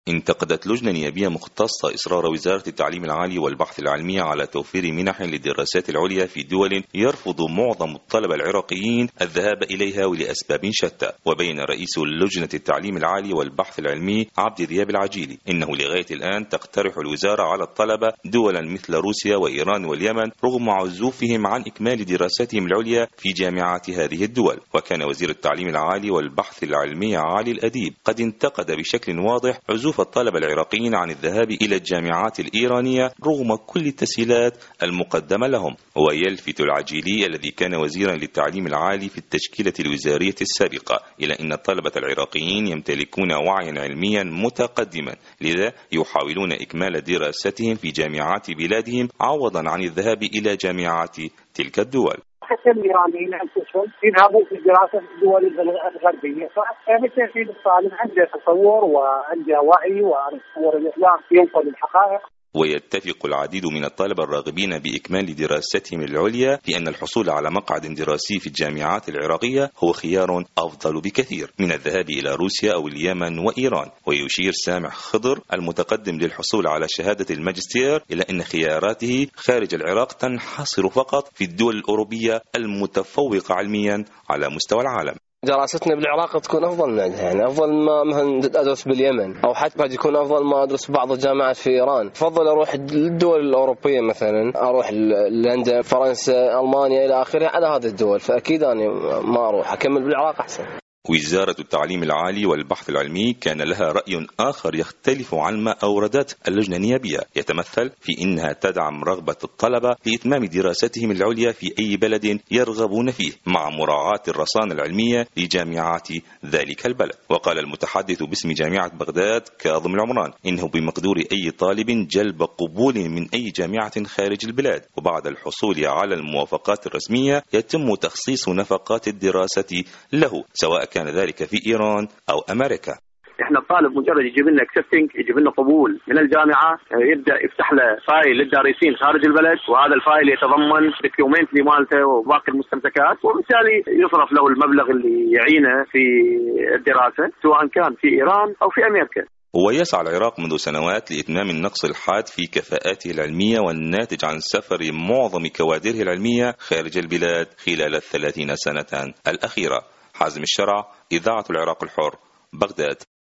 انتقدت لجنة نيابية مختصة إصرار وزارة التعليم العالي والبحث العلمي على توفير منح للدراسات العليا في دول يرفض معظم الطلبة العراقيين الذهاب إليها ولأسباب شتى. وبين رئيس لجنة التعليم العالي والبحث العلمي عبد الرياب العجيلي إنه لغاية الآن تقترح الوزارة على الطلبة دولا مثل روسيا وإيران واليمن رغم عزوفهم عن إكمال دراساتهم العليا في جامعات هذه الدول. وكان وزير التعليم العالي والبحث العلمي علي الأديب قد انتقد بشكل واضح عزوف الطلبة العراقيين عن الذهاب إلى الجامعات الإيرانية رغم كل التسهيلات المقدمة لهم. ويلفت العجيلي الذي كان وزيرا للتعليم العالي في التشكيلة الوزارية السابقة إلى أن الطلبة العراقيين يمتلكون وعيا علميا متقدما، لذا يحاولون إكمال دراستهم في جامعات بلادهم عوضا عن الذهاب إلى جامعات تلك الدول. حتى الإيرانيين أنفسهم يذهبوا في الدراسة في الدول الغربية، فبالتأكيد الطالب عنده تصور وعنده وعي وتصور الإسلام ينقل الحقائق. ويتفق العديد من الطلبة الراغبين بإكمال دراستهم العليا في أن الحصول على مقعد دراسي في الجامعات العراقية هو خيار أفضل بكثير من الذهاب إلى روسيا أو اليمن وإيران. ويشير سامح خضر المتقدم للحصول على شهادة الماجستير إلى أن خياراته خارج العراق تنحصر فقط في الدول الأوروبية المتفوقة علميا على مستوى العالم. دراستنا بالعراق تكون أفضل من عندها، يعني أفضل ما مثلا أدرس باليمن، أو حتى قد يكون أفضل ما أدرس بعض الجامعات في إيران. أفضل أروح للدول الأوروبية، مثلا أروح لندن، فرنسا، ألمانيا إلى آخره على هذه الدول، فأكيد أنا ما أروح أكمل بالعراق أحسن. وزارة التعليم العالي والبحث العلمي كان لها رأي آخر يختلف عن ما أوردته اللجنة النيابية، يتمثل في إنها تدعم رغبة الطلبة لإتمام دراستهم العليا في أي بلد يرغبون فيه مع مراعاة الرصانة العلمية لجامعات ذلك البلد. وقال المتحدث باسم جامعة بغداد كاظم العمران إنه بمقدور أي طالب جلب قبول من أي جامعة خارج البلاد، وبعد الحصول على الموافقات الرسمية يتم تخصيص نفقات الدراسة له سواء كان ذلك في إيران أو أمريكا. احنا الطالب مجرد يجيب لنا اكسبتنج، يجيب لنا قبول من الجامعة، يبدأ يفتح له فايل للدارسين خارج البلد، وهذا الفايل يتضمن دوكيومنتري مالته وباقي المستمسكات، وبالتالي يصرف له المبلغ اللي يعينه في الدراسة سواء كان في إيران أو في أمريكا. ويسعى العراق منذ سنوات لإتمام النقص الحاد في كفاءاته العلمية والناتج عن سفر معظم كوادره العلمية خارج البلاد خلال 30 سنة الأخيرة. حازم الشرع، إذاعة العراق الحر، بغداد.